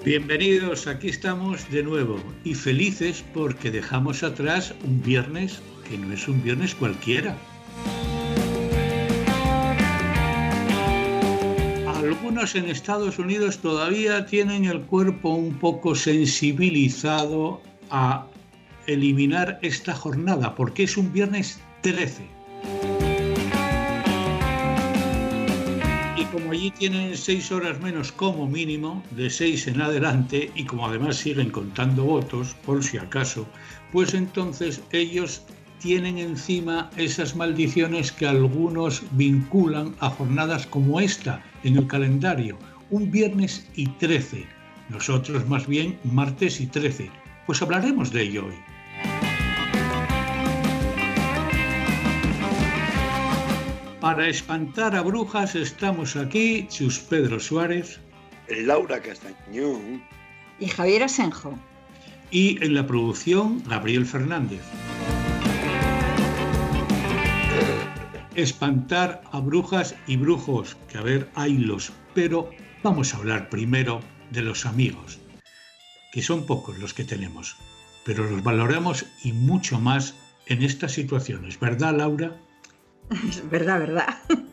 Bienvenidos, aquí estamos de nuevo y felices porque dejamos atrás un viernes que no es un viernes cualquiera. Algunos en Estados Unidos todavía tienen el cuerpo un poco sensibilizado a eliminar esta jornada porque es un viernes 13. Y como allí tienen 6 horas menos como mínimo, de 6 en adelante, y como además siguen contando votos, por si acaso, pues entonces ellos tienen encima esas maldiciones que algunos vinculan a jornadas como esta en el calendario, un viernes y 13, nosotros más bien martes y 13. Pues hablaremos de ello hoy. Para espantar a brujas estamos aquí, Chus Pedro Suárez, Laura Castañón y Javier Asenjo. Y en la producción, Gabriel Fernández. Espantar a brujas y brujos, que a ver, haylos, pero vamos a hablar primero de los amigos, que son pocos los que tenemos, pero los valoramos y mucho más en estas situaciones, ¿verdad, Laura? Verdad.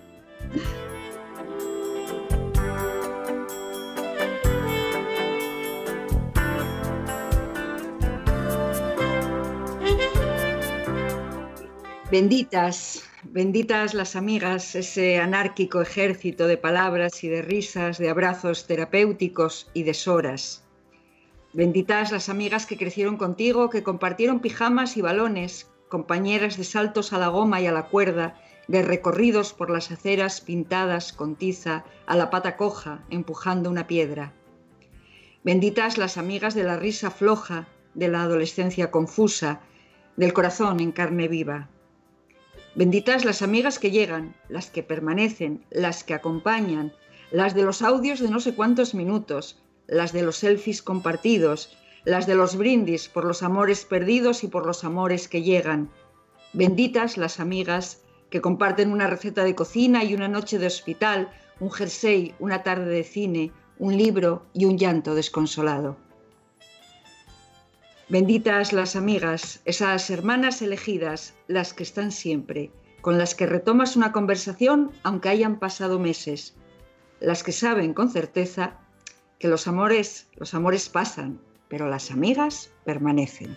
Benditas las amigas, ese anárquico ejército de palabras y de risas, de abrazos terapéuticos y de soras. Benditas las amigas que crecieron contigo, que compartieron pijamas y balones, compañeras de saltos a la goma y a la cuerda, de recorridos por las aceras pintadas con tiza a la pata coja, empujando una piedra. Benditas las amigas de la risa floja, de la adolescencia confusa, del corazón en carne viva. Benditas las amigas que llegan, las que permanecen, las que acompañan, las de los audios de no sé cuántos minutos, las de los selfies compartidos, las de los brindis por los amores perdidos y por los amores que llegan. Benditas las amigas que comparten una receta de cocina y una noche de hospital, un jersey, una tarde de cine, un libro y un llanto desconsolado. Benditas las amigas, esas hermanas elegidas, las que están siempre, con las que retomas una conversación aunque hayan pasado meses, las que saben con certeza que los amores pasan, pero las amigas permanecen.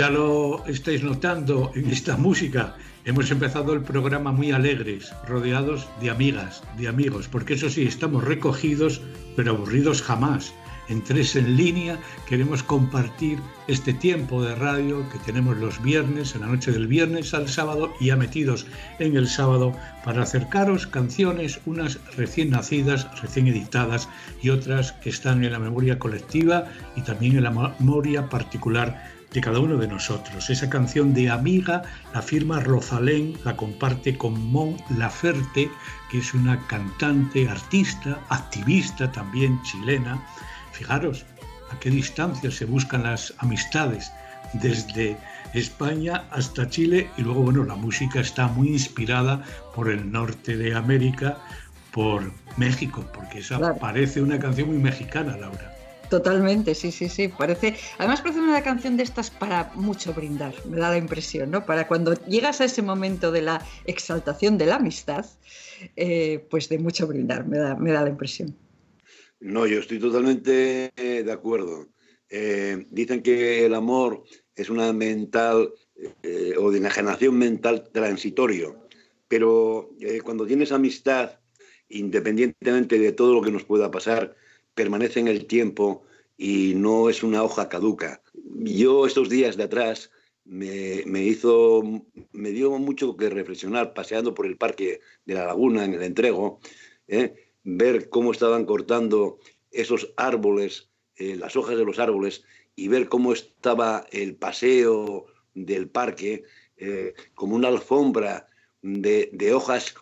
Ya lo estáis notando en esta música. Hemos empezado el programa muy alegres, rodeados de amigas, de amigos, porque eso sí, estamos recogidos, pero aburridos jamás. En Tres en Línea queremos compartir este tiempo de radio que tenemos los viernes, en la noche del viernes al sábado, y ya metidos en el sábado, para acercaros canciones, unas recién nacidas, recién editadas, y otras que están en la memoria colectiva y también en la memoria particular de cada uno de nosotros. Esa canción de Amiga la firma Rosalén, la comparte con Mon Laferte, que es una cantante, artista, activista también chilena. Fijaros a qué distancia se buscan las amistades, desde España hasta Chile, y luego, bueno, la música está muy inspirada por el norte de América, por México, porque esa Claro. parece una canción muy mexicana, Laura. Totalmente, sí. Además parece una canción de estas para mucho brindar, me da la impresión, ¿no? Para cuando llegas a ese momento de la exaltación de la amistad, pues de mucho brindar, me da la impresión. No, yo estoy totalmente de acuerdo. Dicen que el amor es una mental o de enajenación mental transitorio, pero cuando tienes amistad, independientemente de todo lo que nos pueda pasar, permanece en el tiempo y no es una hoja caduca. Yo estos días de atrás me dio mucho que reflexionar paseando por el Parque de la Laguna en el Entrego, ver cómo estaban cortando esos árboles, las hojas de los árboles, y ver cómo estaba el paseo del parque como una alfombra de hojas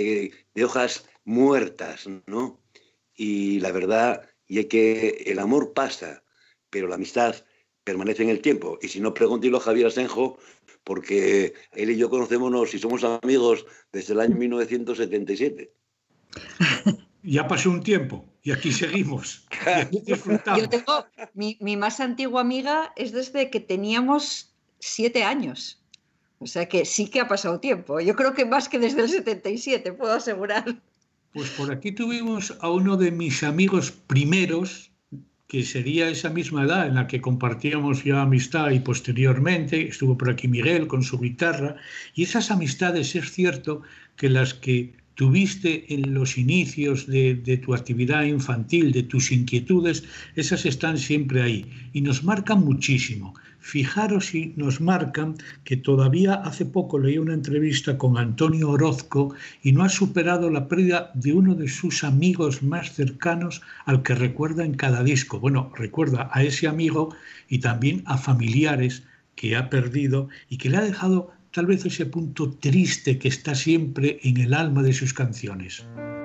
muertas, ¿no? Y la verdad es que el amor pasa, pero la amistad permanece en el tiempo. Y si no, pregúntelo a Javier Asenjo, porque él y yo conocémonos y somos amigos desde el año 1977. Ya pasó un tiempo y aquí seguimos. Y aquí disfrutamos. Yo tengo, mi más antigua amiga es desde que teníamos 7 años. O sea que sí que ha pasado tiempo. Yo creo que más que desde el 77, puedo asegurar. Pues por aquí tuvimos a uno de mis amigos primeros, que sería esa misma edad en la que compartíamos ya amistad, y posteriormente estuvo por aquí Miguel con su guitarra, y esas amistades es cierto que las que tuviste en los inicios de tu actividad infantil, de tus inquietudes, esas están siempre ahí y nos marcan muchísimo. Fijaros si nos marcan que todavía hace poco leí una entrevista con Antonio Orozco y no ha superado la pérdida de uno de sus amigos más cercanos al que recuerda en cada disco. Bueno, recuerda a ese amigo y también a familiares que ha perdido y que le ha dejado tal vez ese punto triste que está siempre en el alma de sus canciones.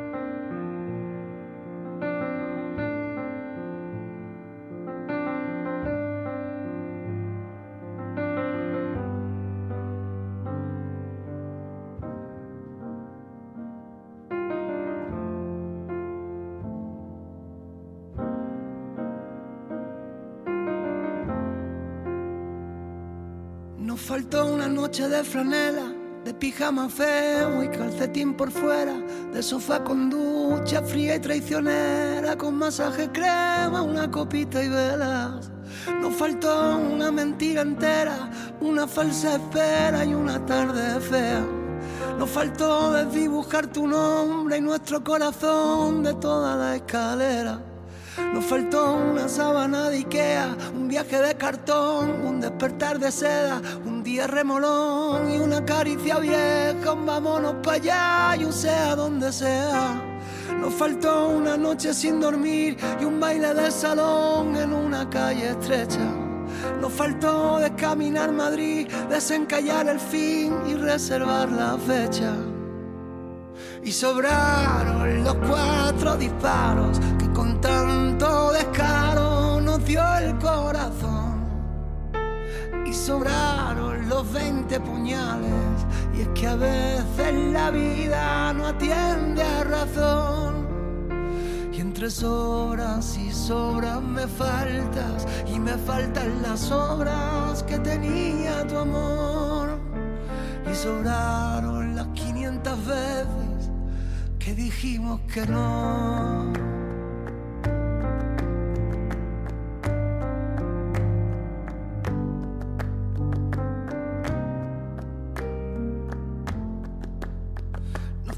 Nos faltó una noche de franela, de pijama feo y calcetín por fuera, de sofá con ducha fría y traicionera, con masaje crema, una copita y velas. Nos faltó una mentira entera, una falsa espera y una tarde fea. Nos faltó desdibujar tu nombre y nuestro corazón de toda la escalera. Nos faltó una sábana de Ikea, un viaje de cartón, un despertar de seda, un día remolón y una caricia vieja, un vámonos pa' allá y un sea donde sea. Nos faltó una noche sin dormir y un baile de salón en una calle estrecha. Nos faltó descaminar Madrid, desencallar el fin y reservar la fecha. Y sobraron los 4 disparos que con tanto descaro nos dio el corazón. Y sobraron los 20 puñales, y es que a veces la vida no atiende a razón. Y entre sobras y sobras me faltas, y me faltan las obras que tenía tu amor. Y sobraron las 500 veces que dijimos que no.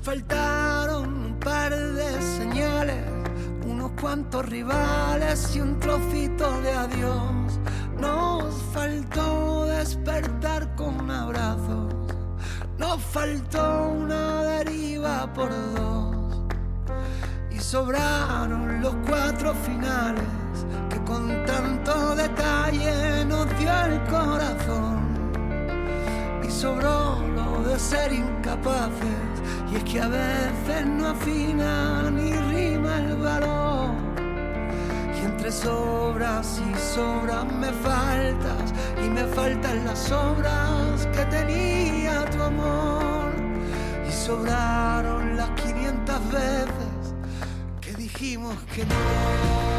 faltaron un par de señales, unos cuantos rivales y un trocito de adiós. Nos faltó despertar con abrazos, nos faltó una deriva por dos, y sobraron los 4 finales que con tanto detalle nos dio el corazón. Y sobró lo de ser incapaces, y es que a veces no afina ni rima el valor. Y entre sobras y sobras me faltas, y me faltan las sobras que tenía tu amor. Y sobraron las 500 veces que dijimos que no.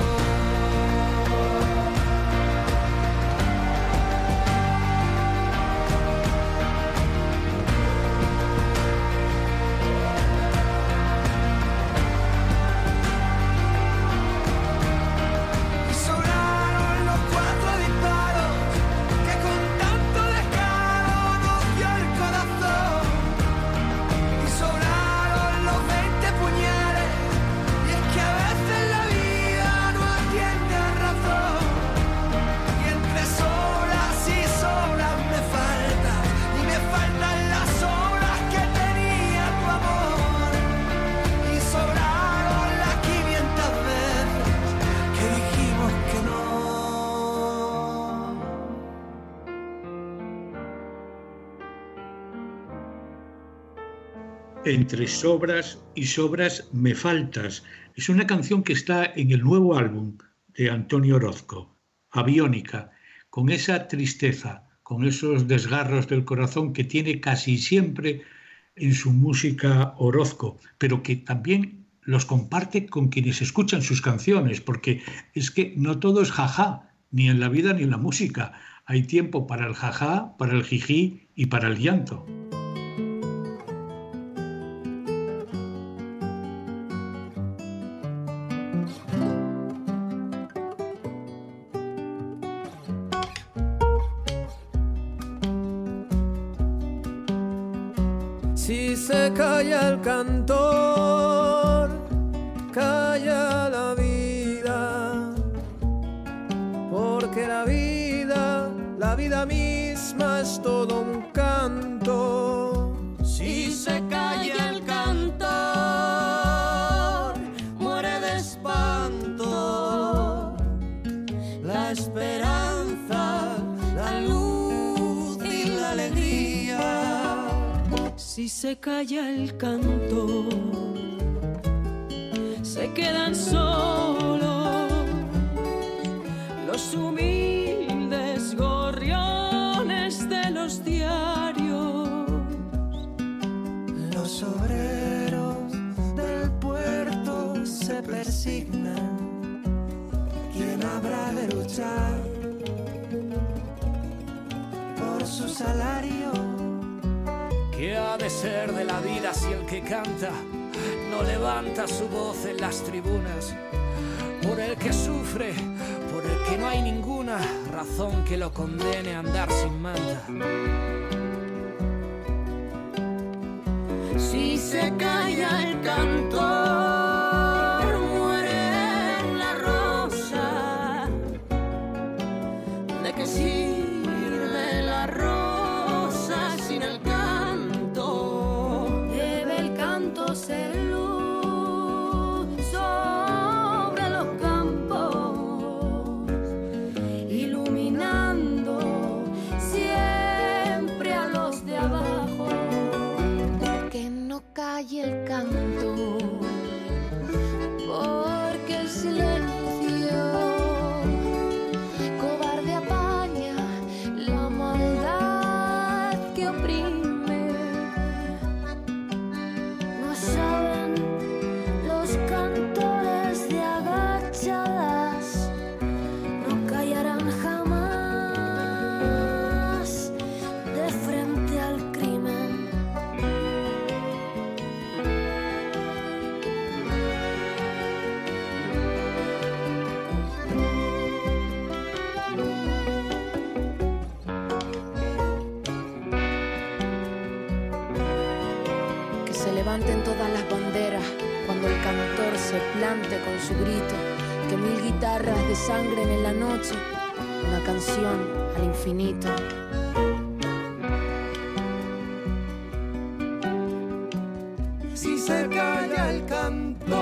Entre sobras y sobras me faltas. Es una canción que está en el nuevo álbum de Antonio Orozco, Aviónica, con esa tristeza, con esos desgarros del corazón que tiene casi siempre en su música Orozco, pero que también los comparte con quienes escuchan sus canciones, porque es que no todo es jajá, ni en la vida ni en la música. Hay tiempo para el jajá, para el jijí y para el llanto. Si se calla el cantor, calla la vida, porque la vida misma es todo un canto. Si se calla el cantor, muere de espanto la esperanza, la luz y la alegría. Si se calla el canto, se quedan solos los humildes gorriones de los diarios. Los obreros del puerto se persignan. ¿Quién habrá de luchar por su salario? ¿Qué ha de ser de la vida si el que canta no levanta su voz en las tribunas? Por el que sufre, por el que no hay ninguna razón que lo condene a andar sin manta. Si se calla el cantor, muere la rosa. ¿De qué sirve la rosa sin el canto? Debe el canto ser luz sobre los campos, iluminando siempre a los de abajo. Que no calle el canto, porque el silencio cobarde apaña la maldad que oprime. No saben los cantores de agachadas, no callarán jamás de frente al crimen. Que se levanten todas se plante con su grito, que 1000 guitarras desangren en la noche, una canción al infinito. Si se calla el cantor,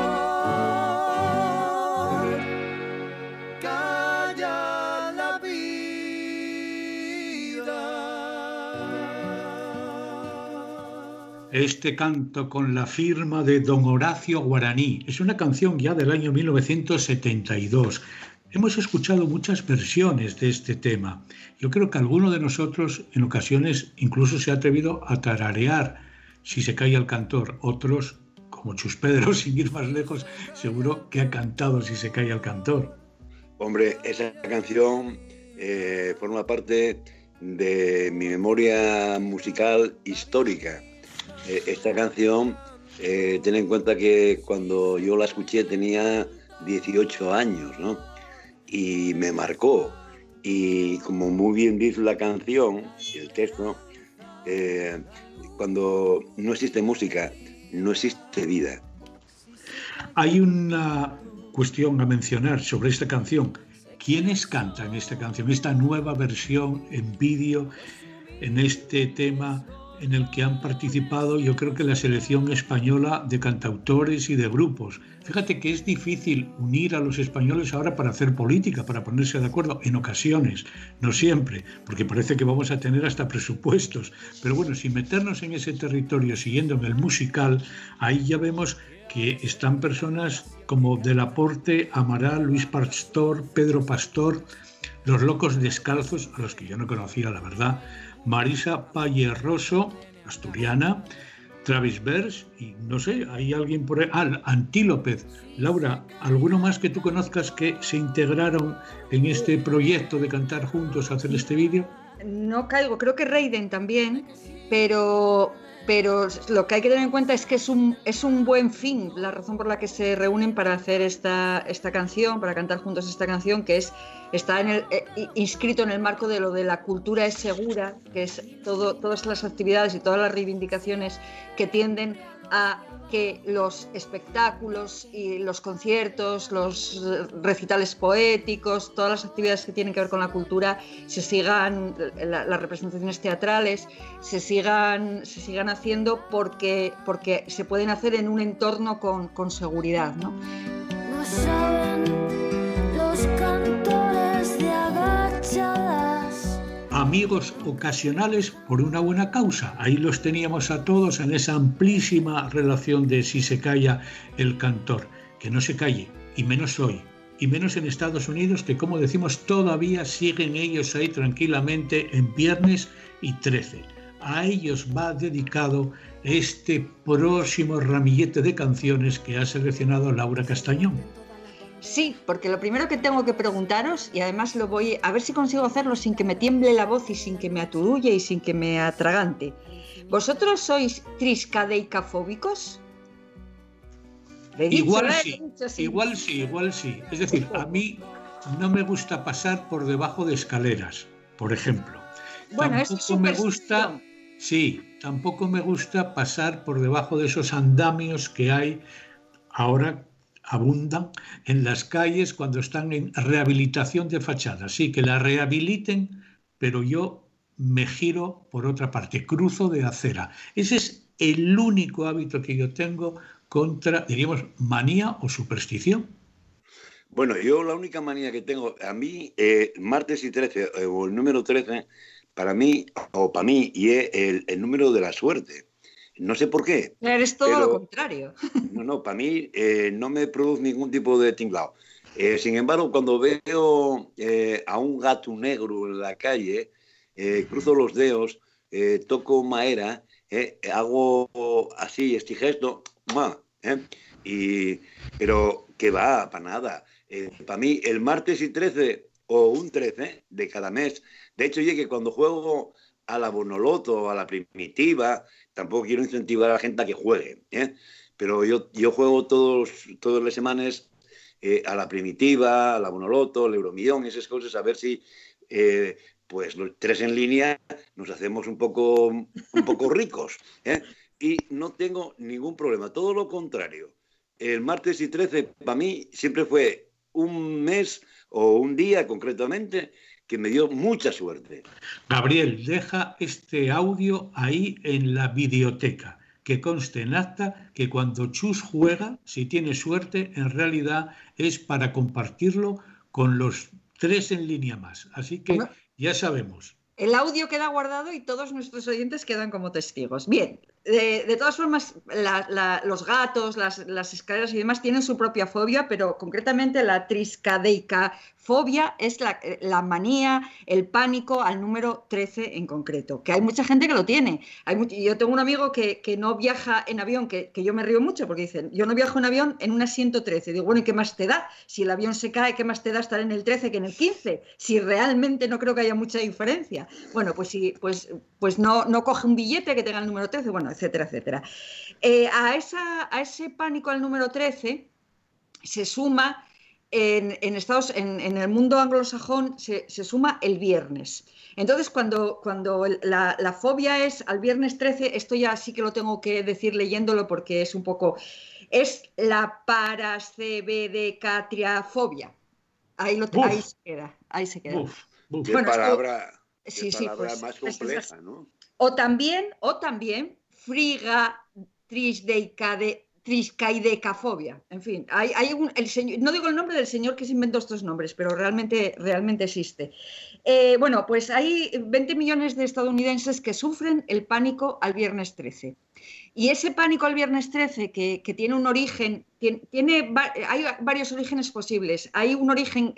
calla la vida. Este canto con la firma de don Horacio Guaraní es una canción ya del año 1972. Hemos escuchado muchas versiones de este tema. Yo creo que alguno de nosotros en ocasiones incluso se ha atrevido a tararear Si se calla el cantor. Otros, como Chus Pedro, sin ir más lejos, seguro que ha cantado Si se calla el cantor. Hombre, esa canción forma parte de mi memoria musical histórica. Esta canción, ten en cuenta que cuando yo la escuché tenía 18 años, ¿no? Y me marcó. Y como muy bien dice la canción y el texto, cuando no existe música, no existe vida. Hay una cuestión a mencionar sobre esta canción. ¿Quiénes cantan esta canción, esta nueva versión en vídeo, en este tema en el que han participado, yo creo que la selección española de cantautores y de grupos? Fíjate que es difícil unir a los españoles ahora para hacer política, para ponerse de acuerdo, en ocasiones, no siempre, porque parece que vamos a tener hasta presupuestos. Pero bueno, sin meternos en ese territorio, siguiendo en el musical, ahí ya vemos que están personas como Del Aporte, Amaral, Luis Pastor, Pedro Pastor, Los Locos Descalzos, a los que yo no conocía, la verdad, Marisa Palle Rosso, asturiana, Travis Bers y no sé, hay alguien por ahí, Antílope. Laura, ¿alguno más que tú conozcas que se integraron en este proyecto de cantar juntos, hacer este vídeo? No caigo, creo que Reiden también, pero lo que hay que tener en cuenta es que es un buen fin, la razón por la que se reúnen para hacer esta canción, para cantar juntos esta canción, que está inscrito en el marco de lo de la cultura es segura, que es todas las actividades y todas las reivindicaciones que tienden a que los espectáculos y los conciertos, los recitales poéticos, todas las actividades que tienen que ver con la cultura se sigan, las representaciones teatrales se sigan haciendo porque se pueden hacer en un entorno con seguridad, ¿no? No saben los cantores de agachadas. Amigos ocasionales por una buena causa. Ahí los teníamos a todos en esa amplísima relación de Si se calla el cantor. Que no se calle, y menos hoy, y menos en Estados Unidos, que como decimos todavía siguen ellos ahí tranquilamente en Viernes y 13. A ellos va dedicado este próximo ramillete de canciones que ha seleccionado Laura Castañón. Sí, porque lo primero que tengo que preguntaros, y además lo voy a ver si consigo hacerlo sin que me tiemble la voz y sin que me aturulle y sin que me atragante. ¿Vosotros sois triscadeicafóbicos? Igual sí. Es decir, a mí no me gusta pasar por debajo de escaleras, por ejemplo. Bueno, tampoco me gusta, tampoco me gusta pasar por debajo de esos andamios que hay ahora, abundan en las calles cuando están en rehabilitación de fachadas. Sí, que la rehabiliten, pero yo me giro por otra parte, cruzo de acera. Ese es el único hábito que yo tengo contra, diríamos, manía o superstición. Bueno, yo la única manía que tengo, a mí, martes y 13, o el número 13, para mí, y es el número de la suerte. No sé por qué. Eres todo lo contrario. No, para mí no me produce ningún tipo de tinglao. Sin embargo, cuando veo a un gato negro en la calle, cruzo los dedos, toco madera, hago así, este gesto, pero que va, para nada. Para mí, el martes y 13 o un 13 de cada mes. De hecho, yo que cuando juego a la Bonoloto, a la Primitiva, tampoco quiero incentivar a la gente a que juegue, pero yo juego todas las semanas a la Primitiva, a la Bonoloto, al Euromillón, esas cosas, a ver si pues los 3 en línea nos hacemos un poco ricos, y no tengo ningún problema, todo lo contrario. el martes y 13 para mí siempre fue un mes o un día concretamente que me dio mucha suerte. Gabriel, deja este audio ahí en la videoteca, que conste en acta que cuando Chus juega, si tiene suerte, en realidad es para compartirlo con los 3 en línea más. Así que ya sabemos. El audio queda guardado y todos nuestros oyentes quedan como testigos. Bien, de todas formas, los gatos, las escaleras y demás tienen su propia fobia, pero concretamente la triskaidekafobia es la manía, el pánico al número 13 en concreto, que hay mucha gente que lo tiene. Yo tengo un amigo que no viaja en avión, que yo me río mucho porque dicen, yo no viajo en avión en un asiento 13. Digo, bueno, ¿y qué más te da? Si el avión se cae, ¿qué más te da estar en el 13 que en el 15? Si realmente no creo que haya mucha diferencia. Bueno, pues sí, pues no coge un billete que tenga el número 13, bueno, etcétera, etcétera. A ese pánico al número 13 se suma, en el mundo anglosajón, se suma el viernes. Entonces, cuando la fobia es al viernes 13, esto ya sí que lo tengo que decir leyéndolo porque es un poco... Es la parascebedecatriafobia. Ahí se queda. Qué bueno, palabra... Sí, pues, más compleja, ¿no? O también triskaidekafobia. En fin, no digo el nombre del señor que se inventó estos nombres, pero realmente existe. Bueno, pues hay 20 millones de estadounidenses que sufren el pánico al viernes 13. Y ese pánico al viernes 13, que tiene un origen, hay varios orígenes posibles. Hay un origen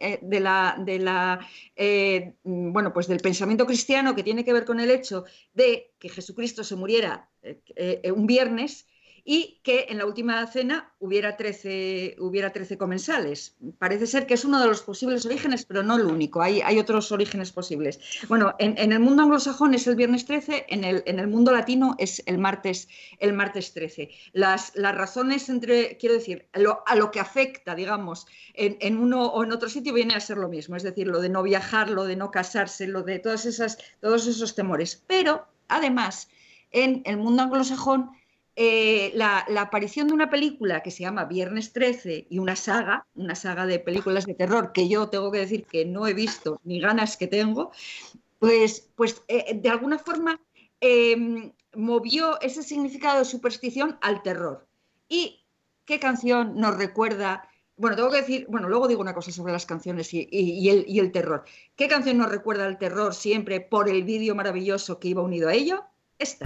pues del pensamiento cristiano que tiene que ver con el hecho de que Jesucristo se muriera un viernes y que en la última cena hubiera 13 comensales. Parece ser que es uno de los posibles orígenes, pero no el único. Hay otros orígenes posibles. Bueno, en el mundo anglosajón es el viernes 13, en el mundo latino es el martes 13. Las razones quiero decir, a lo que afecta, digamos, en uno o en otro sitio viene a ser lo mismo. Es decir, lo de no viajar, lo de no casarse, lo de todos esos temores. Pero, además, en el mundo anglosajón, la aparición de una película que se llama Viernes 13 y una saga de películas de terror que yo tengo que decir que no he visto ni ganas que tengo, pues de alguna forma movió ese significado de superstición al terror. ¿Y qué canción nos recuerda? Bueno, tengo que decir, luego digo una cosa sobre las canciones y el terror. ¿Qué canción nos recuerda al terror siempre por el vídeo maravilloso que iba unido a ello? Esta.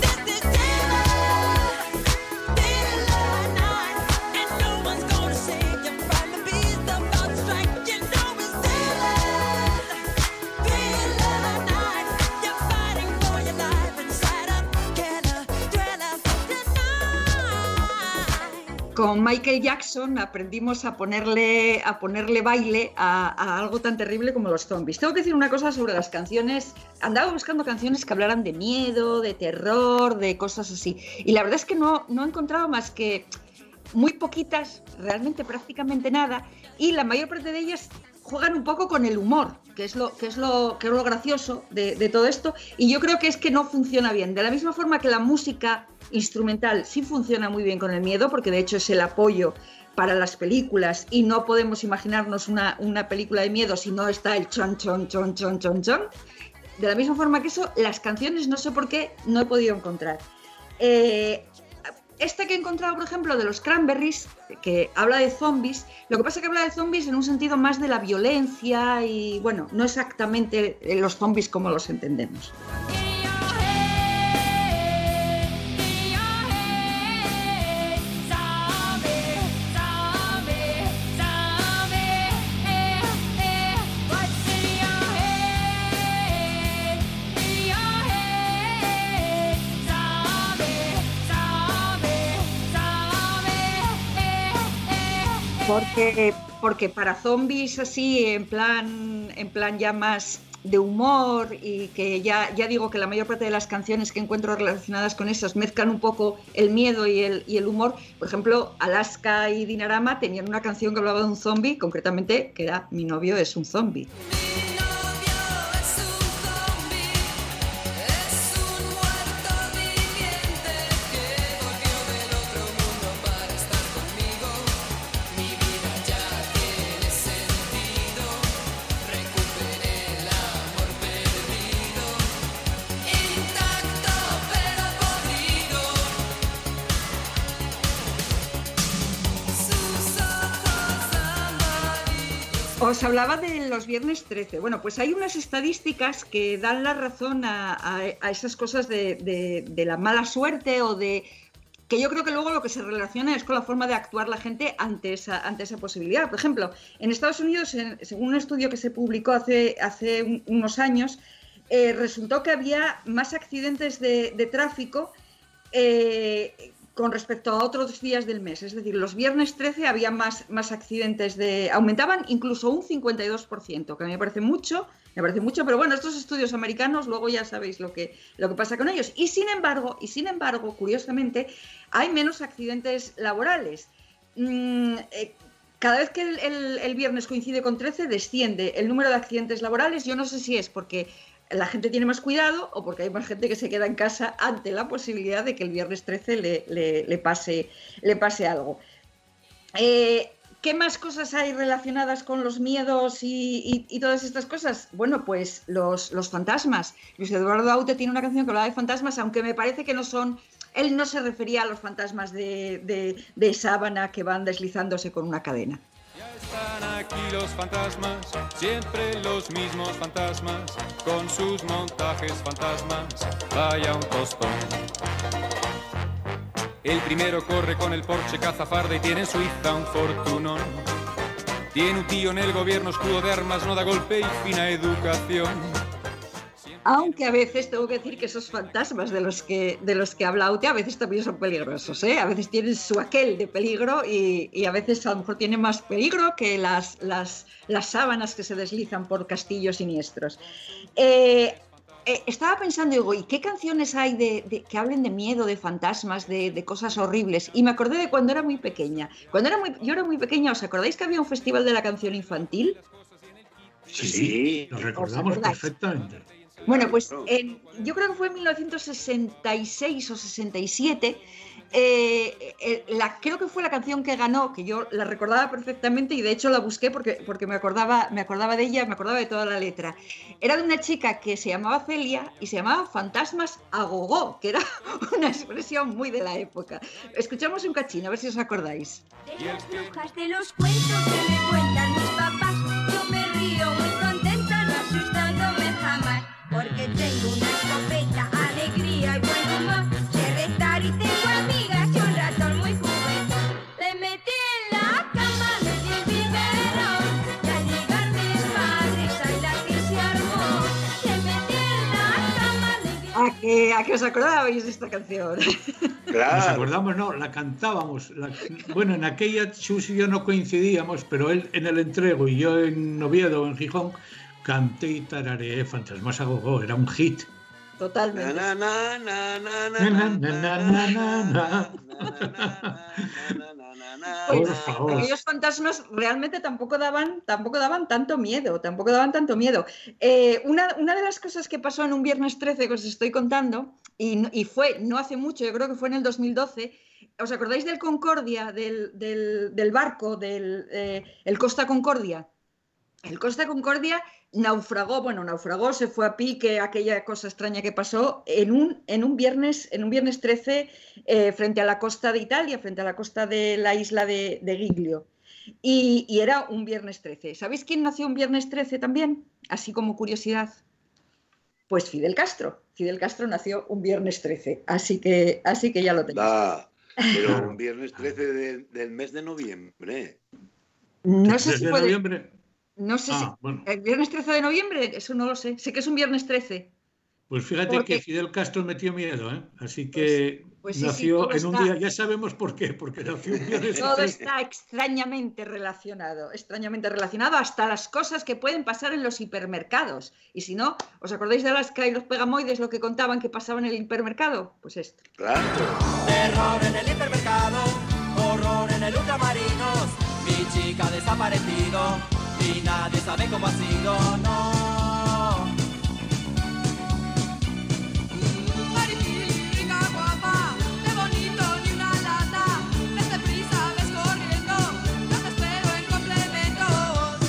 Con Michael Jackson aprendimos a ponerle baile a algo tan terrible como los zombies. Tengo que decir una cosa sobre las canciones. Andaba buscando canciones que hablaran de miedo, de terror, de cosas así. Y la verdad es que no he encontrado más que muy poquitas, realmente prácticamente nada. Y la mayor parte de ellas juegan un poco con el humor, que es lo gracioso de todo esto. Y yo creo que es que no funciona bien. De la misma forma que la música instrumental sí funciona muy bien con el miedo, porque de hecho es el apoyo para las películas y no podemos imaginarnos una película de miedo si no está el chon, chon, chon, chon, chon, chon. De la misma forma que eso, las canciones no sé por qué no he podido encontrar. Esta que he encontrado, por ejemplo, de los Cranberries, que habla de zombies, lo que pasa es que habla de zombies en un sentido más de la violencia y, bueno, no exactamente los zombies como los entendemos. Porque para zombies así, en plan ya más de humor, y que ya digo que la mayor parte de las canciones que encuentro relacionadas con esas mezclan un poco el miedo y el humor. Por ejemplo, Alaska y Dinarama tenían una canción que hablaba de un zombie, concretamente que era Mi novio es un zombie. Os hablaba de los viernes 13. Bueno, pues hay unas estadísticas que dan la razón a esas cosas de la mala suerte o de... que yo creo que luego lo que se relaciona es con la forma de actuar la gente ante esa posibilidad. Por ejemplo, en Estados Unidos, según un estudio que se publicó hace unos años, resultó que había más accidentes de tráfico con respecto a otros días del mes. Es decir, los viernes 13 había más accidentes, aumentaban incluso un 52%, que a mí me parece mucho, pero bueno, estos estudios americanos, luego ya sabéis lo que pasa con ellos. Y sin embargo, curiosamente, hay menos accidentes laborales. Cada vez que el viernes coincide con 13, desciende el número de accidentes laborales. Yo no sé si es porque la gente tiene más cuidado o porque hay más gente que se queda en casa ante la posibilidad de que el viernes 13 le pase algo. ¿Qué más cosas hay relacionadas con los miedos y todas estas cosas? Bueno, pues los fantasmas. Luis Eduardo Aute tiene una canción que habla de fantasmas, aunque me parece que no son... Él no se refería a los fantasmas de sábana que van deslizándose con una cadena. Ya están aquí los fantasmas, siempre los mismos fantasmas, con sus montajes fantasmas, vaya un tostón. El primero corre con el Porsche cazafarda y tiene en Suiza un fortunón. Tiene un tío en el gobierno, escudo de armas, no da golpe y fina educación. Aunque a veces tengo que decir que esos fantasmas de los que habla Aute a veces también son peligrosos, ¿eh? A veces tienen su aquel de peligro y a veces a lo mejor tienen más peligro que las sábanas que se deslizan por castillos siniestros. Estaba pensando, digo, ¿y qué canciones hay que hablen de miedo, de fantasmas, de cosas horribles? Y me acordé de cuando era muy pequeña. Yo era muy pequeña, ¿os acordáis que había un festival de la canción infantil? Sí, lo recordamos perfectamente. Bueno, pues yo creo que fue en 1966 o 67, creo que fue la canción que ganó, que yo la recordaba perfectamente y de hecho la busqué porque me acordaba de ella, me acordaba de toda la letra. Era de una chica que se llamaba Celia y se llamaba Fantasmas a Gogó, que era una expresión muy de la época. Escuchamos un cachín, a ver si os acordáis. De las brujas, de los cuentos que me cuentan mis papás, yo me río muy contenta, no asustándome jamás. Porque tengo una escopeta, alegría y buen humor. Sé restar y tengo amigas y un ratón muy juguetón. Le metí en la cama, le di el biberón. Y al llegar mis padres, ay la que se armó. Le metí en la cama, le di... ¿A qué os acordabais de esta canción? Claro. Nos acordamos, no, la cantábamos. Bueno, en aquella Chus y yo no coincidíamos, pero él en el Entrego y yo en Oviedo, en Gijón, canté y tarareé Fantasmas a Gogó, era un hit. Totalmente. Por favor. Aquellos fantasmas realmente tampoco daban tanto miedo, Una de las cosas que pasó en un viernes 13 que os estoy contando, y fue no hace mucho, yo creo que fue en el 2012, ¿os acordáis del Concordia, del barco, el Costa Concordia? El Costa Concordia naufragó, se fue a pique, aquella cosa extraña que pasó en un viernes 13 frente a la costa de Italia, frente a la costa de la isla de Giglio. Y era un viernes 13. ¿Sabéis quién nació un viernes 13 también? Así como curiosidad. Pues Fidel Castro. Fidel Castro nació un viernes 13, así que ya lo tenéis. Pero un viernes 13 del mes de noviembre. No sé si puede... noviembre. No sé si bueno. el viernes 13 de noviembre, eso no lo sé. Sé que es un viernes 13. Pues fíjate que Fidel Castro metió miedo, ¿eh? Así que nació en un día, ya sabemos por qué, porque nació un viernes 13. Todo está extrañamente relacionado hasta las cosas que pueden pasar en los hipermercados. Y si no, ¿os acordáis de Alaska y los pegamoides, lo que contaban que pasaba en el hipermercado? Pues esto. Claro. Terror en el hipermercado, horror en el ultramarinos, mi chica desaparecido. Y nadie sabe cómo ha sido, no. Mariquita guapa, qué bonito ni una lata. Ves deprisa, ves corriendo, no te espero en complementos.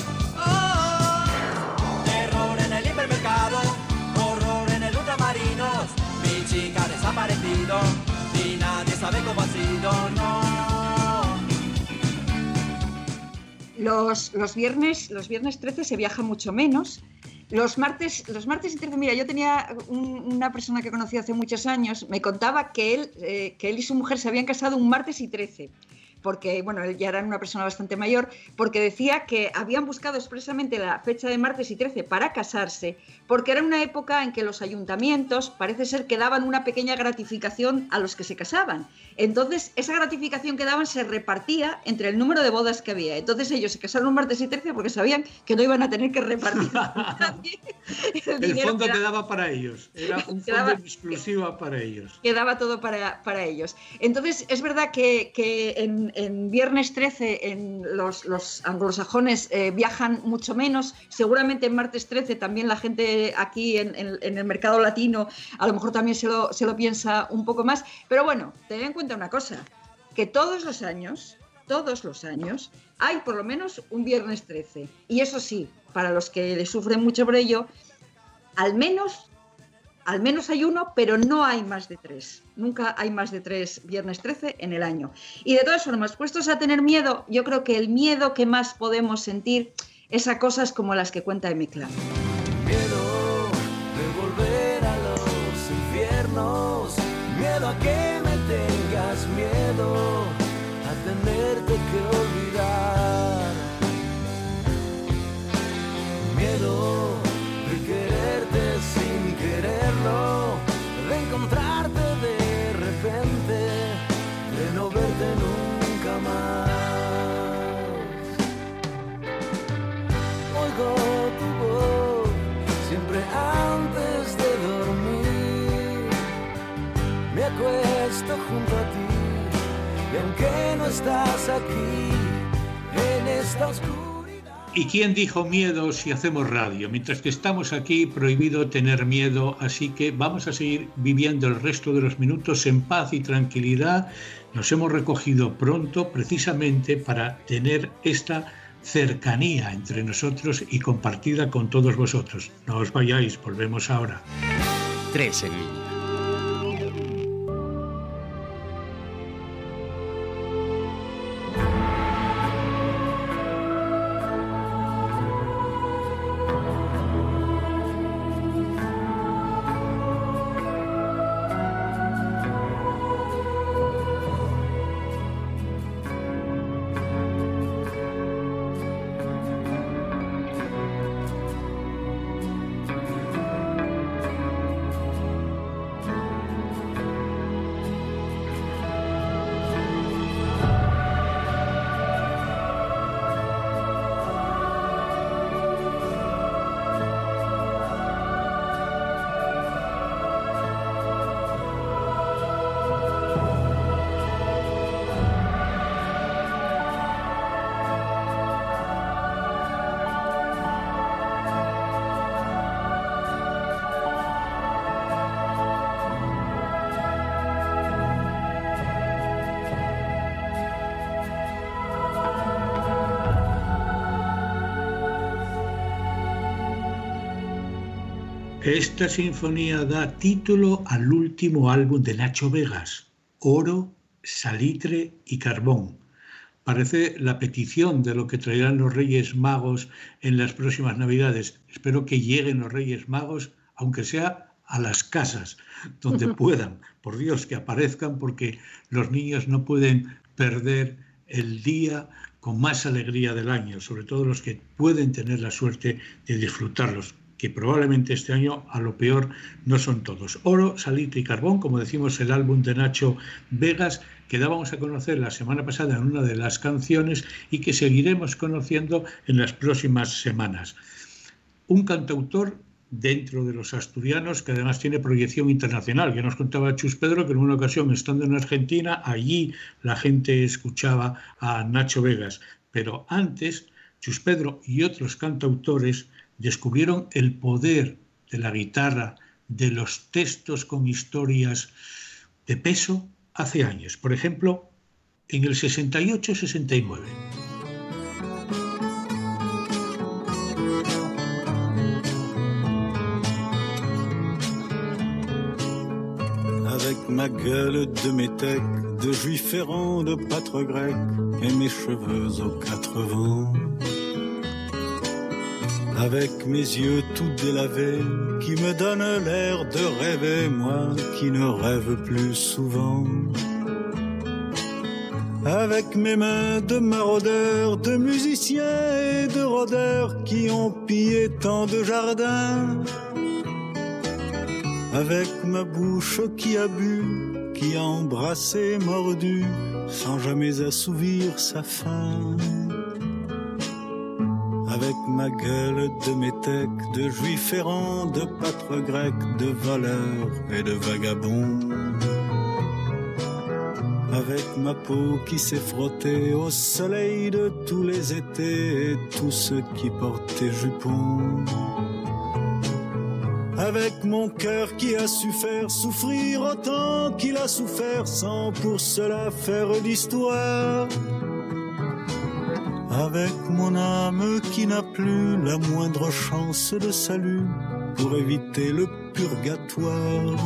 Terror en el hipermercado, horror en el ultramarinos, mi chica desaparecido. Y nadie sabe cómo ha sido, no. Los viernes 13 se viaja mucho menos. Los martes y 13, mira, yo tenía una persona que conocí hace muchos años, me contaba que él y su mujer se habían casado un martes y 13. Porque, bueno, él ya era una persona bastante mayor, porque decía que habían buscado expresamente la fecha de martes y 13 para casarse, porque era una época en que los ayuntamientos parece ser que daban una pequeña gratificación a los que se casaban. Entonces, esa gratificación que daban se repartía entre el número de bodas que había. Entonces, ellos se casaron un martes y 13 porque sabían que no iban a tener que repartir. El fondo quedaba para ellos, era un fondo exclusivo para ellos. Quedaba todo para ellos. Entonces, es verdad que en viernes 13 los anglosajones viajan mucho menos. Seguramente en martes 13 también la gente aquí en el mercado latino a lo mejor también se lo piensa un poco más. Pero bueno, tened en cuenta una cosa, que todos los años hay por lo menos un viernes 13. Y eso sí, para los que le sufren mucho por ello, al menos hay uno, pero no hay más de 3. Nunca hay más de 3 viernes 13 en el año. Y de todas formas, puestos a tener miedo, yo creo que el miedo que más podemos sentir es a cosas como las que cuenta Emiclán. Miedo de volver a los infiernos, miedo a que me tengas, miedo a tenerte que olvidar, miedo de quererte sin quererlo, de encontrarte de repente, de no verte nunca más. Oigo tu voz siempre antes de dormir, me acuesto junto a ti y aunque no estás aquí en esta oscuridad. ¿Y quién dijo miedo si hacemos radio? Mientras que estamos aquí, prohibido tener miedo, así que vamos a seguir viviendo el resto de los minutos en paz y tranquilidad. Nos hemos recogido pronto precisamente para tener esta cercanía entre nosotros y compartida con todos vosotros. No os vayáis, volvemos ahora. 3 en línea. Esta sinfonía da título al último álbum de Nacho Vegas, Oro, Salitre y Carbón. Parece la petición de lo que traerán los Reyes Magos en las próximas Navidades. Espero que lleguen los Reyes Magos, aunque sea a las casas, donde puedan. Por Dios, que aparezcan, porque los niños no pueden perder el día con más alegría del año, sobre todo los que pueden tener la suerte de disfrutarlos, que probablemente este año a lo peor no son todos. Oro, Salitre y Carbón, como decimos, el álbum de Nacho Vegas, que dábamos a conocer la semana pasada en una de las canciones y que seguiremos conociendo en las próximas semanas. Un cantautor dentro de los asturianos que además tiene proyección internacional. Ya nos contaba Chus Pedro que en una ocasión, estando en Argentina, allí la gente escuchaba a Nacho Vegas. Pero antes, Chus Pedro y otros cantautores descubrieron el poder de la guitarra, de los textos con historias de peso hace años. Por ejemplo, en el 68-69. Avec ma gueule de métèque, de juif errant, de pâtre grec, et mes cheveux aux 4 vents. avec mes yeux tout délavés, qui me donnent l'air de rêver, moi qui ne rêve plus souvent. Avec mes mains de maraudeurs, de musiciens et de rôdeurs qui ont pillé tant de jardins. Avec ma bouche qui a bu, qui a embrassé, mordu, sans jamais assouvir sa faim. Avec ma gueule de métèque, de juif errant, de pâtre grec, de voleur et de vagabond. Avec ma peau qui s'est frottée au soleil de tous les étés et tous ceux qui portaient jupons. Avec mon cœur qui a su faire souffrir autant qu'il a souffert sans pour cela faire d'histoire. Avec mon âme qui n'a plus la moindre chance de salut pour éviter le purgatoire.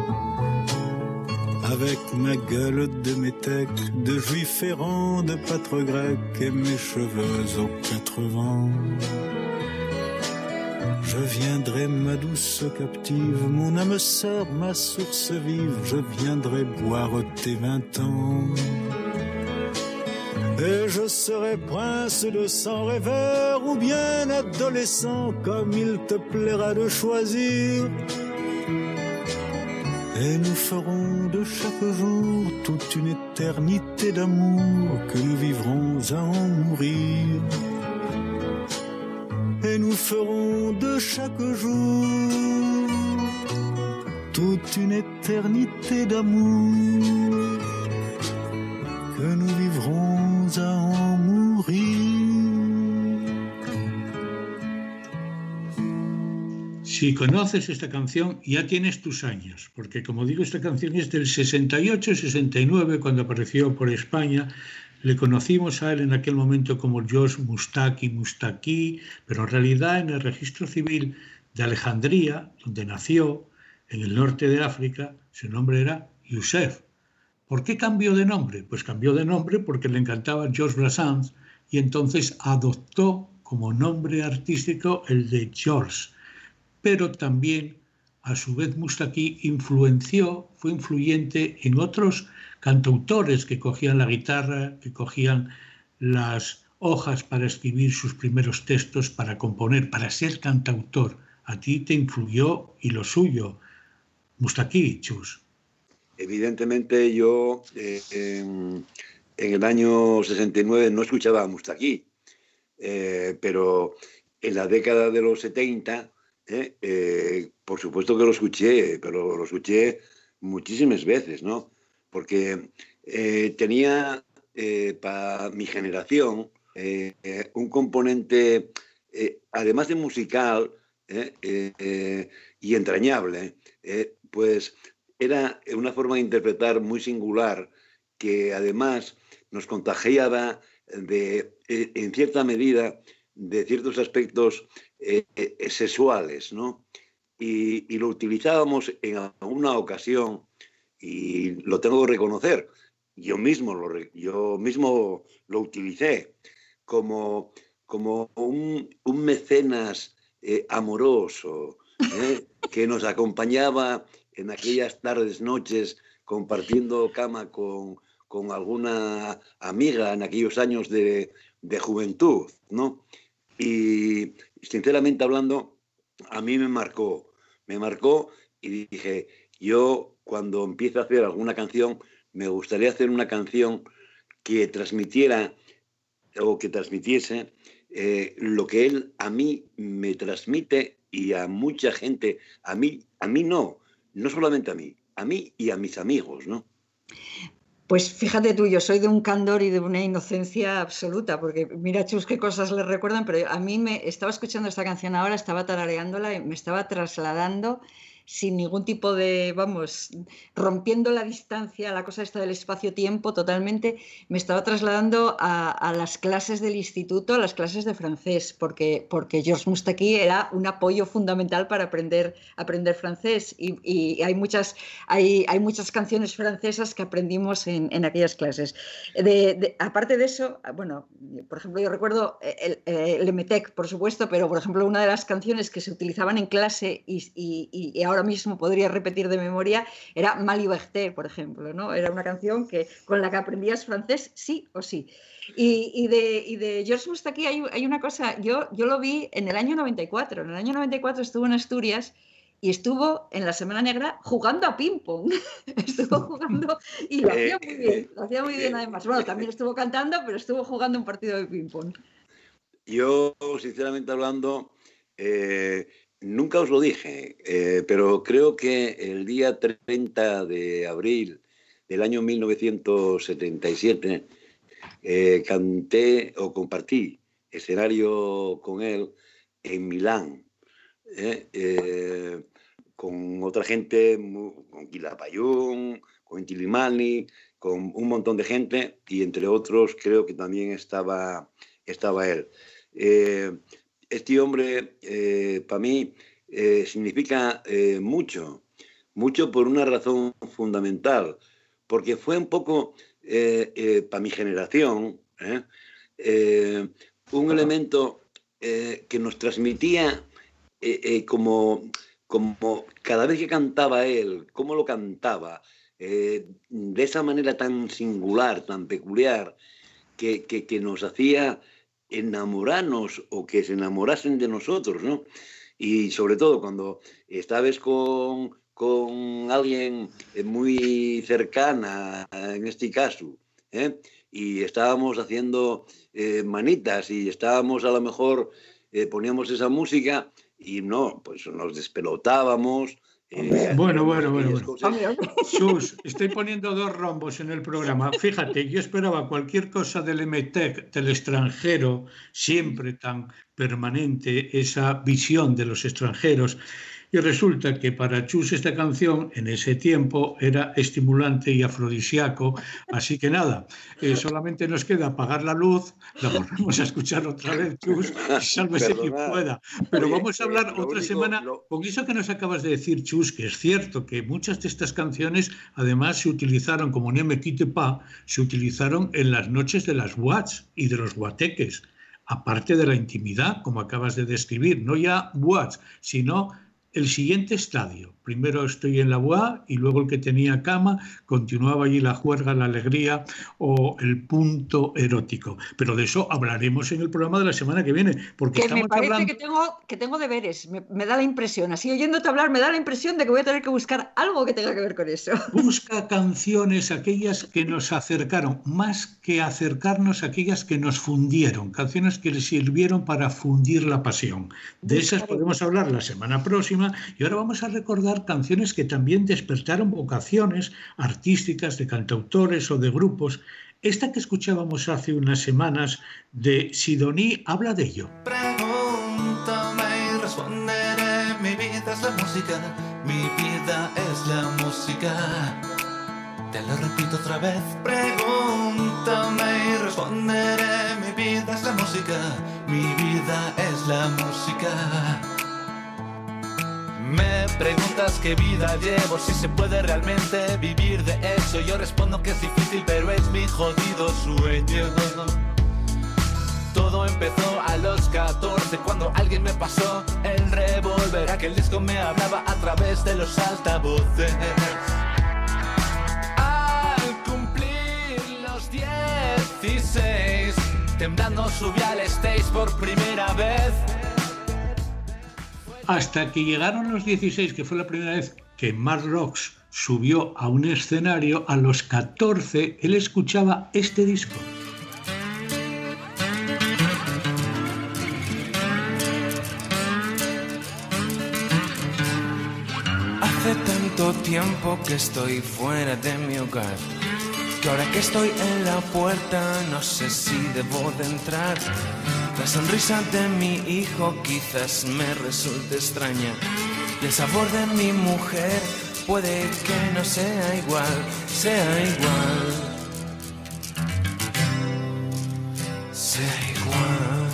Avec ma gueule de métèque, de juif errant, de pâtre grec et mes cheveux aux 4 vents. Je viendrai ma douce captive, mon âme sœur, ma source vive, je viendrai boire tes 20 ans. Et je serai prince de sang rêveur ou bien adolescent, comme il te plaira de choisir. Et nous ferons de chaque jour toute une éternité d'amour que nous vivrons à en mourir. Et nous ferons de chaque jour toute une éternité d'amour que nous vivrons à en mourir. Si conoces esta canción, ya tienes tus años, porque como digo, esta canción es del 68-69, cuando apareció por España. Le conocimos a él en aquel momento como George Moustaki, pero en realidad en el registro civil de Alejandría, donde nació, en el norte de África, su nombre era Youssef. ¿Por qué cambió de nombre? Pues cambió de nombre porque le encantaba Georges Brassens y entonces adoptó como nombre artístico el de George. Pero también, a su vez, Moustaki fue influyente en otros cantautores que cogían la guitarra, que cogían las hojas para escribir sus primeros textos, para componer, para ser cantautor. A ti te influyó y lo suyo, Moustaki, Chus. Evidentemente yo en el año 69 no escuchaba a Moustaki, pero en la década de los 70, por supuesto que lo escuché, pero lo escuché muchísimas veces, ¿no? Porque tenía para mi generación un componente, además de musical y entrañable, pues era una forma de interpretar muy singular que además nos contagiaba en cierta medida de ciertos aspectos sexuales, ¿no? Y lo utilizábamos en alguna ocasión, y lo tengo que reconocer, yo mismo lo utilicé como un mecenas amoroso, que nos acompañaba en aquellas tardes, noches, compartiendo cama con alguna amiga en aquellos años de juventud, ¿no? Y sinceramente hablando, a mí me marcó y dije, yo cuando empiece a hacer alguna canción, me gustaría hacer una canción que transmitiera o que transmitiese lo que él a mí me transmite y a mucha gente, a mí no solamente a mí y a mis amigos, ¿no? Pues fíjate tú, yo soy de un candor y de una inocencia absoluta, porque mira, Chus, qué cosas le recuerdan, pero a mí me estaba escuchando esta canción ahora, estaba tarareándola y me estaba trasladando sin ningún tipo de, vamos, rompiendo la distancia, la cosa esta del espacio-tiempo totalmente, me estaba trasladando a las clases del instituto, a las clases de francés, porque Georges Moustaki era un apoyo fundamental para aprender francés y hay muchas canciones francesas que aprendimos en aquellas clases. Aparte de eso, bueno, por ejemplo, yo recuerdo el Emetec, por supuesto, pero por ejemplo una de las canciones que se utilizaban en clase y ahora mismo podría repetir de memoria era Ma Liberté, por ejemplo, ¿no? Era una canción con la que aprendías francés sí o sí. Y de Georges Moustaki hay una cosa, yo lo vi en el año 94. En el año 94 estuvo en Asturias y estuvo en la Semana Negra jugando a ping-pong. Estuvo jugando y lo hacía muy bien además. Bueno, también estuvo cantando, pero estuvo jugando un partido de ping-pong. Yo, sinceramente hablando, nunca os lo dije, pero creo que el día 30 de abril del año 1977 canté o compartí escenario con él en Milán, con otra gente, con Quilapayún, con Inti Illimani, con un montón de gente y entre otros creo que también estaba él. Este hombre para mí significa mucho por una razón fundamental, porque fue un poco para mi generación un elemento que nos transmitía como cada vez que cantaba él, cómo lo cantaba, de esa manera tan singular, tan peculiar, que nos hacía enamorarnos o que se enamorasen de nosotros, ¿no? Y sobre todo cuando estabas con alguien muy cercana, en este caso, y estábamos haciendo manitas y estábamos a lo mejor, poníamos esa música y no, pues nos despelotábamos. Bueno. Chus, estoy poniendo 2 rombos en el programa. Fíjate, yo esperaba cualquier cosa del Emetec, del extranjero, siempre tan permanente esa visión de los extranjeros. Y resulta que para Chus esta canción en ese tiempo era estimulante y afrodisíaco. Así que nada, solamente nos queda apagar la luz, la volvemos a escuchar otra vez, Chus, y sálvese quien pueda. Pero vamos a hablar otra semana con eso que nos acabas de decir, Chus, que es cierto que muchas de estas canciones además se utilizaron, como Ne me quitte pas, se utilizaron en las noches de las boîtes y de los guateques, aparte de la intimidad, como acabas de describir, no ya boîtes, sino el siguiente estadio. Primero estoy en la boa y luego el que tenía cama, continuaba allí la juerga, la alegría o el punto erótico. Pero de eso hablaremos en el programa de la semana que viene. Porque que estamos me parece hablando... que tengo deberes, me da la impresión, así oyéndote hablar me da la impresión de que voy a tener que buscar algo que tenga que ver con eso. Busca canciones, aquellas que nos acercaron, más que acercarnos, aquellas que nos fundieron, canciones que les sirvieron para fundir la pasión. De esas podemos hablar la semana próxima y ahora vamos a recordar canciones que también despertaron vocaciones artísticas de cantautores o de grupos. Esta que escuchábamos hace unas semanas de Sidoní habla de ello. Pregúntame y responderé, mi vida es la música, mi vida es la música. Te lo repito otra vez. Pregúntame y responderé, mi vida es la música, mi vida es la música. Me preguntas qué vida llevo, si se puede realmente vivir de eso. Yo respondo que es difícil, pero es mi jodido sueño. Todo empezó a los 14, cuando alguien me pasó el revólver. Aquel disco me hablaba a través de los altavoces. Al cumplir los 16, temblando subí al stage por primera vez. Hasta que llegaron los 16, que fue la primera vez que Mark Rocks subió a un escenario, a los 14 él escuchaba este disco. Hace tanto tiempo que estoy fuera de mi hogar, que ahora que estoy en la puerta no sé si debo de entrar. La sonrisa de mi hijo quizás me resulte extraña, Y el sabor de mi mujer puede que no sea igual, sea igual. Sea igual.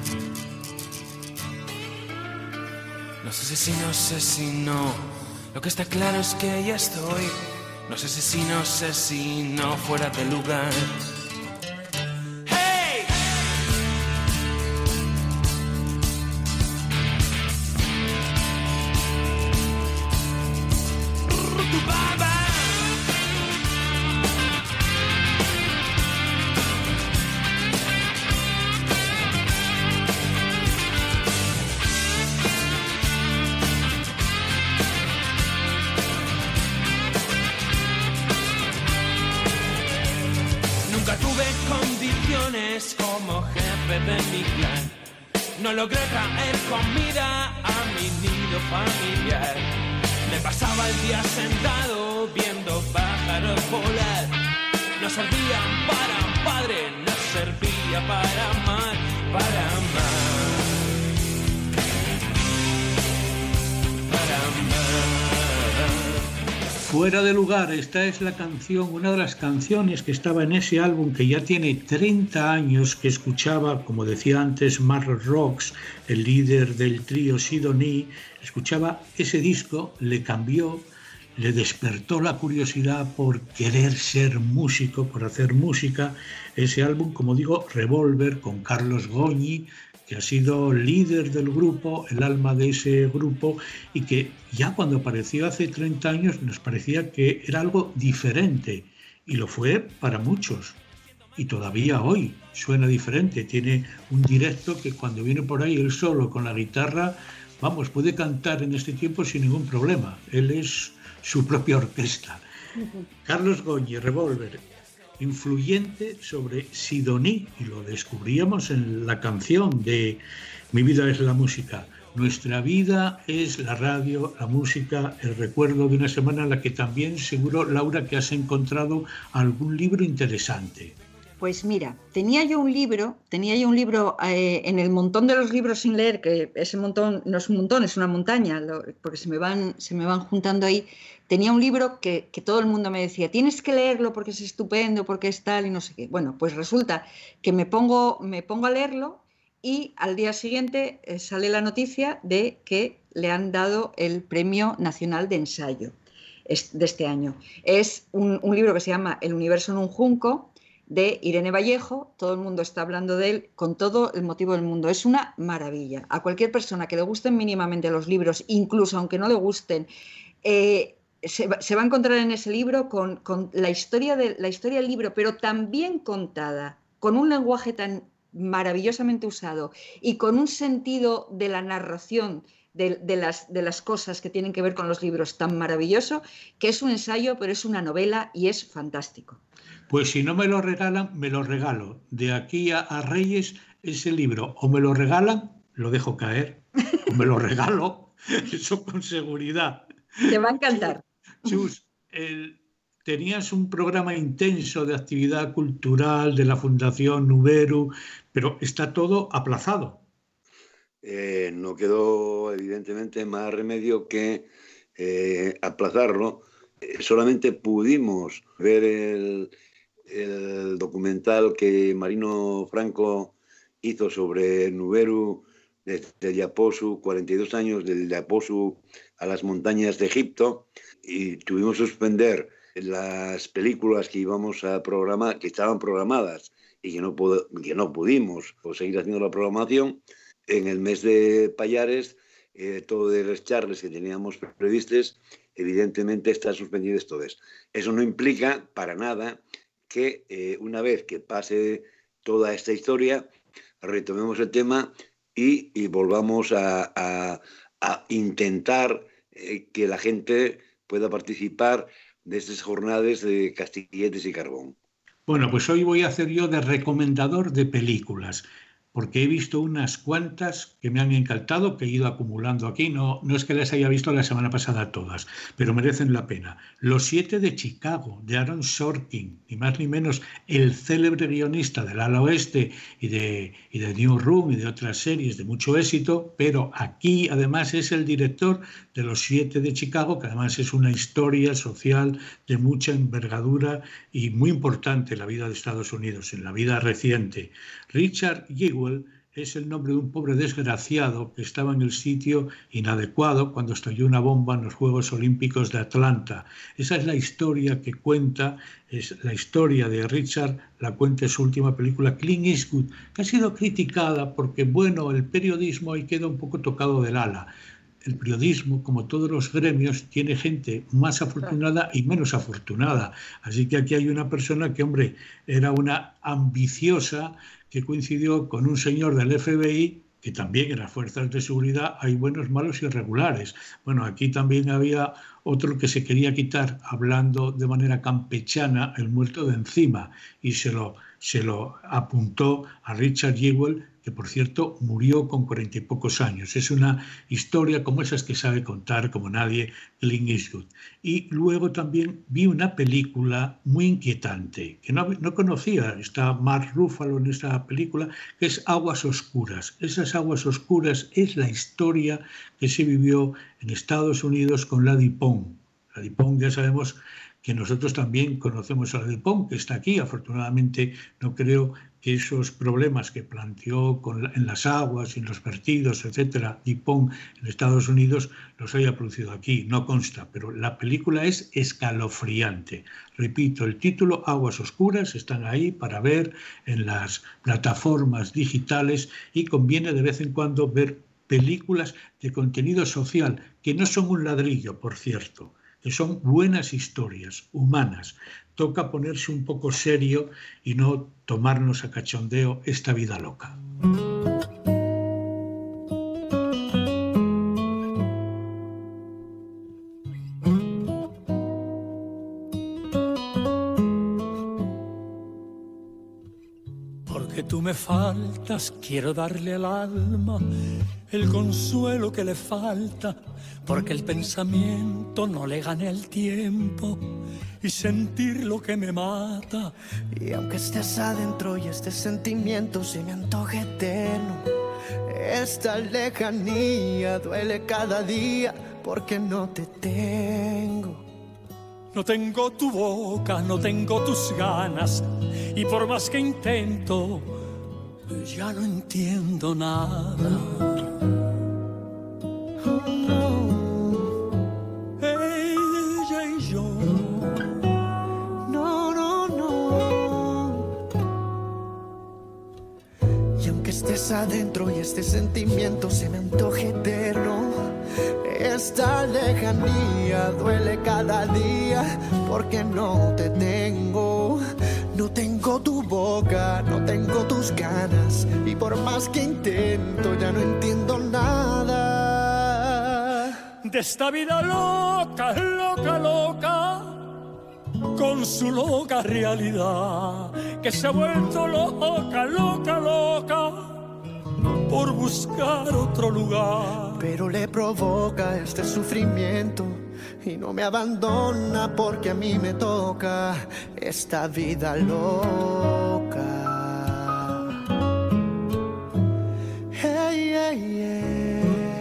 No sé si no sé si no. Lo que está claro es que ya estoy. No sé si no fuera de lugar. Como jefe de mi clan, no logré traer comida a mi nido familiar. Me pasaba el día sentado viendo pájaros volar. No servían para un padre, no servía para amar, para amar, para amar. Fuera de lugar, esta es la canción, una de las canciones que estaba en ese álbum que ya tiene 30 años, que escuchaba, como decía antes, Mark Rocks, el líder del trío Sidonie. Escuchaba ese disco, le cambió, le despertó la curiosidad por querer ser músico, por hacer música. Ese álbum, como digo, Revolver, con Carlos Goñi, que ha sido líder del grupo, el alma de ese grupo, y que ya cuando apareció hace 30 años nos parecía que era algo diferente, y lo fue para muchos, y todavía hoy suena diferente. Tiene un directo que cuando viene por ahí él solo con la guitarra, vamos, puede cantar en este tiempo sin ningún problema. Él es su propia orquesta. Carlos Goñi, Revolver, influyente sobre Sidonie, y lo descubríamos en la canción de Mi vida es la música. Nuestra vida es la radio, la música, el recuerdo de una semana en la que también, seguro, Laura, que has encontrado algún libro interesante. Pues mira, tenía yo un libro en el montón de los libros sin leer, que ese montón no es un montón, es una montaña, porque se me van juntando ahí. Tenía un libro que todo el mundo me decía, tienes que leerlo porque es estupendo, porque es tal y no sé qué. Bueno, pues resulta que me pongo a leerlo y al día siguiente sale la noticia de que le han dado el Premio Nacional de Ensayo de este año. Es un libro que se llama El universo en un junco, de Irene Vallejo. Todo el mundo está hablando de él con todo el motivo del mundo. Es una maravilla. A cualquier persona que le gusten mínimamente los libros, incluso aunque no le gusten, se va a encontrar en ese libro con la historia del libro, pero también contada, con un lenguaje tan maravillosamente usado y con un sentido de la narración de las cosas que tienen que ver con los libros tan maravilloso, que es un ensayo, pero es una novela y es fantástico. Pues si no me lo regalan, me lo regalo. De aquí a Reyes, ese libro, o me lo regalan, lo dejo caer, o me lo regalo, eso con seguridad. Te va a encantar. Chus, tenías un programa intenso de actividad cultural de la Fundación Nuberu, pero está todo aplazado. No quedó evidentemente más remedio que aplazarlo. Solamente pudimos ver el documental que Marino Franco hizo sobre Nuberu desde Yaposu, 42 años del Yaposu a las montañas de Egipto, y tuvimos que suspender las películas que íbamos a programar, que estaban programadas y que no pudimos seguir haciendo la programación. En el mes de Pallares, todas las charlas que teníamos previstas, evidentemente están suspendidas todas. Eso no implica para nada que una vez que pase toda esta historia, retomemos el tema y volvamos a intentar que la gente pueda participar de estas jornadas de castilletes y carbón. Bueno, pues hoy voy a hacer yo de recomendador de películas. porque he visto unas cuantas que me han encantado, que he ido acumulando aquí. No es que las haya visto la semana pasada todas, pero merecen la pena. Los 7 de Chicago, de Aaron Sorkin, ni más ni menos el célebre guionista del Ala Oeste y de New Room y de otras series de mucho éxito, pero aquí además es el director de Los 7 de Chicago, que además es una historia social de mucha envergadura y muy importante en la vida de Estados Unidos, en la vida reciente. Richard Jewell es el nombre de un pobre desgraciado que estaba en el sitio inadecuado cuando estalló una bomba en los Juegos Olímpicos de Atlanta. Esa es la historia que cuenta, es la historia de Richard, la cuenta en su última película, Clint Eastwood, que ha sido criticada porque, bueno, el periodismo ahí queda un poco tocado del ala. El periodismo, como todos los gremios, tiene gente más afortunada y menos afortunada. Así que aquí hay una persona que, hombre, era una ambiciosa, que coincidió con un señor del FBI, que también en las fuerzas de seguridad hay buenos, malos y regulares. Bueno, aquí también había otro que se quería quitar, hablando de manera campechana, el muerto de encima, y se lo apuntó a Richard Jewell, que por cierto murió con 40 y pocos años. Es una historia como esas que sabe contar como nadie Clint Eastwood. Y luego también vi una película muy inquietante, que no conocía, está Mark Ruffalo en esta película, que es Aguas Oscuras. Esas Aguas Oscuras es la historia que se vivió en Estados Unidos con la DuPont. La DuPont, ya sabemos que nosotros también conocemos a la DuPont, que está aquí. Afortunadamente no creo que esos problemas que planteó en las aguas y en los vertidos, etcétera, DuPont en Estados Unidos los haya producido aquí, no consta, pero la película es escalofriante. Repito, el título, Aguas Oscuras, están ahí para ver en las plataformas digitales y conviene de vez en cuando ver películas de contenido social, que no son un ladrillo, por cierto, que son buenas historias humanas. Toca ponerse un poco serio y no tomarnos a cachondeo esta vida loca. Porque tú me faltas, quiero darle al alma el consuelo que le falta, porque el pensamiento no le gane el tiempo y sentir lo que me mata. Y aunque estés adentro y este sentimiento se me antoje eterno, esta lejanía duele cada día porque no te tengo. No tengo tu boca, no tengo tus ganas, y por más que intento, ya no entiendo nada. Ella y yo. Y aunque estés adentro y este sentimiento se me antoje eterno, esta lejanía duele cada día porque no te tengo. No tengo tu boca, no tengo tus ganas, y por más que intento ya no entiendo nada de esta vida loca, loca, loca, con su loca realidad, que se ha vuelto loca, loca, loca, por buscar otro lugar. Pero le provoca este sufrimiento y no me abandona porque a mí me toca esta vida loca. Hey, hey, hey.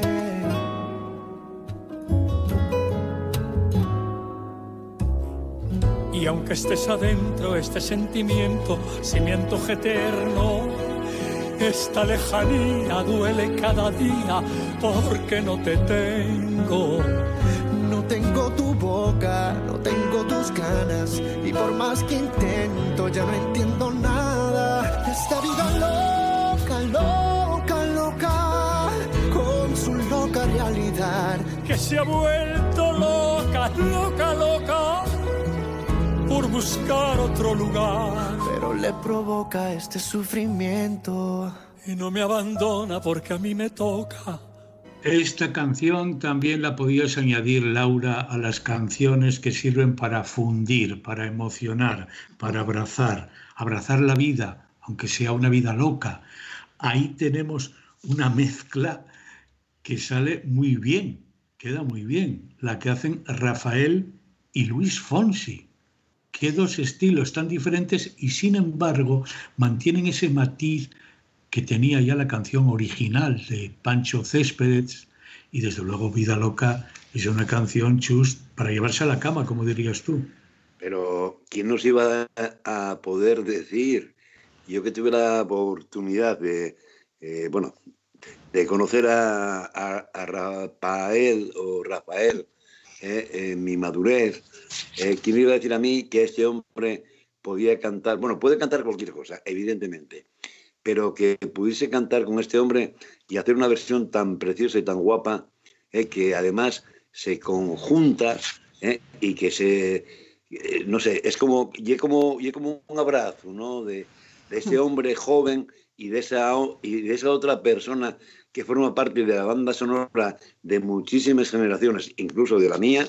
Y aunque estés adentro, este sentimiento se me antoja eterno. Esta lejanía duele cada día porque no te tengo. No tengo tu boca, no tengo tus ganas, y por más que intento ya no entiendo nada de esta vida loca, loca, loca, con su loca realidad, que se ha vuelto loca, loca, loca, por buscar otro lugar. Pero le provoca este sufrimiento y no me abandona porque a mí me toca. Esta canción también la podías añadir, Laura, a las canciones que sirven para fundir, para emocionar, para abrazar la vida, aunque sea una vida loca, Ahí tenemos una mezcla que sale muy bien, queda muy bien, la que hacen Rafael y Luis Fonsi. Qué dos estilos tan diferentes y sin embargo mantienen ese matiz que tenía ya la canción original de Pancho Céspedes, y desde luego Vida Loca es una canción, Chus, para llevarse a la cama, como dirías tú. Pero ¿quién nos iba a poder decir? Yo que tuve la oportunidad de conocer a Rafael en mi madurez, ¿quién me iba a decir a mí que este hombre podía cantar? Bueno, puede cantar cualquier cosa, evidentemente, pero que pudiese cantar con este hombre y hacer una versión tan preciosa y tan guapa, que además se conjunta, y que se... no sé, es como un abrazo, ¿no? De ese hombre joven y de esa otra persona que forma parte de la banda sonora de muchísimas generaciones, incluso de la mía.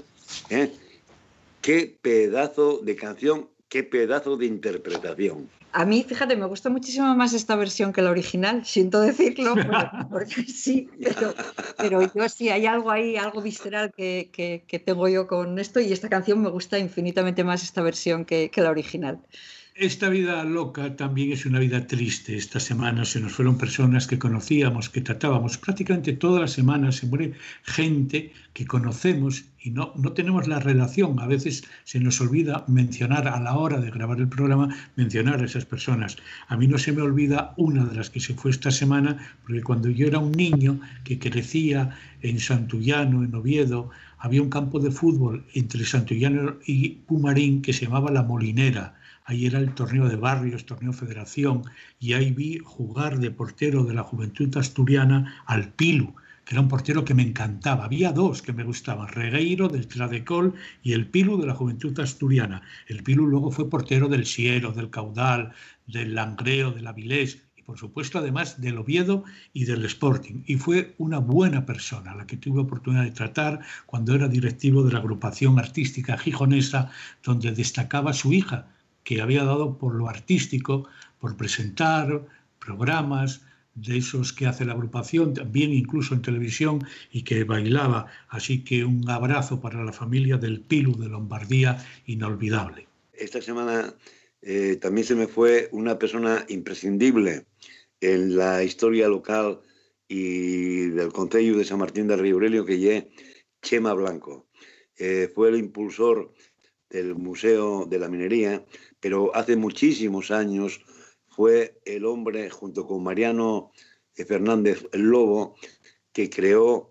Qué pedazo de canción, qué pedazo de interpretación. A mí, fíjate, me gusta muchísimo más esta versión que la original, siento decirlo, porque sí, pero yo sí, hay algo ahí, algo visceral que tengo yo con esto, y esta canción me gusta infinitamente más esta versión que la original. Esta vida loca también es una vida triste. Esta semana se nos fueron personas que conocíamos, que tratábamos. Prácticamente todas las semanas se muere gente que conocemos y no tenemos la relación. A veces se nos olvida mencionar a la hora de grabar el programa, mencionar a esas personas. A mí no se me olvida una de las que se fue esta semana, porque cuando yo era un niño que crecía en Santullano, en Oviedo, había un campo de fútbol entre Santullano y Pumarín que se llamaba La Molinera. Ahí era el torneo de barrios, torneo federación, y ahí vi jugar de portero de la Juventud Asturiana al Pilu, que era un portero que me encantaba. Había dos que me gustaban, Regueiro del Tradecol y el Pilu de la Juventud Asturiana. El Pilu luego fue portero del Siero, del Caudal, del Langreo, del Avilés, y por supuesto además del Oviedo y del Sporting. Y fue una buena persona la que tuve oportunidad de tratar cuando era directivo de la agrupación artística gijonesa, donde destacaba su hija, que había dado por lo artístico, por presentar programas de esos que hace la agrupación, también incluso en televisión, y que bailaba. Así que un abrazo para la familia del Pilu de Lombardía, inolvidable. Esta semana también se me fue una persona imprescindible en la historia local y del Concello de San Martín de Riaurelio, que es Chema Blanco. Fue el impulsor del Museo de la Minería, pero hace muchísimos años fue el hombre, junto con Mariano Fernández el Lobo, que creó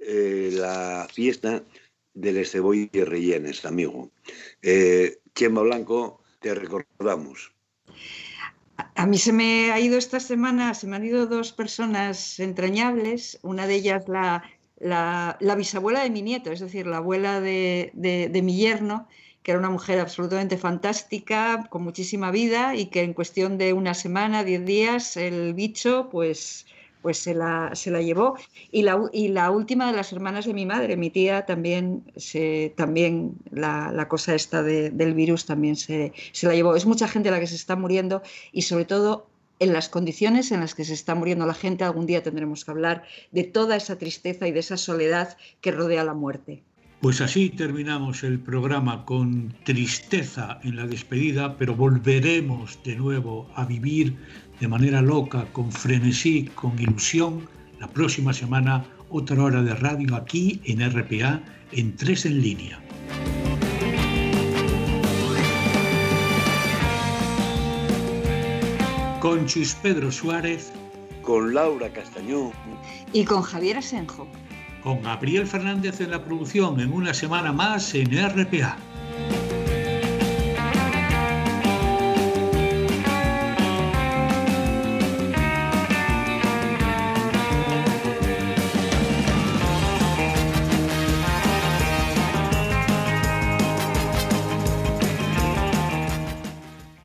la fiesta de les cebolles rellenes, amigo. Chema Blanco, te recordamos. A mí se me ha ido esta semana, se me han ido dos personas entrañables, una de ellas la bisabuela de mi nieto, es decir, la abuela de mi yerno, que era una mujer absolutamente fantástica, con muchísima vida, y que en cuestión de una semana, 10 días, el bicho pues se la llevó. Y la última de las hermanas de mi madre, mi tía, también la cosa esta del virus también se la llevó. Es mucha gente la que se está muriendo, y sobre todo en las condiciones en las que se está muriendo la gente. Algún día tendremos que hablar de toda esa tristeza y de esa soledad que rodea la muerte. Pues así terminamos el programa, con tristeza en la despedida, pero volveremos de nuevo a vivir de manera loca, con frenesí, con ilusión, la próxima semana, otra hora de radio aquí en RPA, en 3 en línea. Con Chus Pedro Suárez, con Laura Castañón y con Javier Asenjo. Con Gabriel Fernández en la producción, en una semana más en RPA.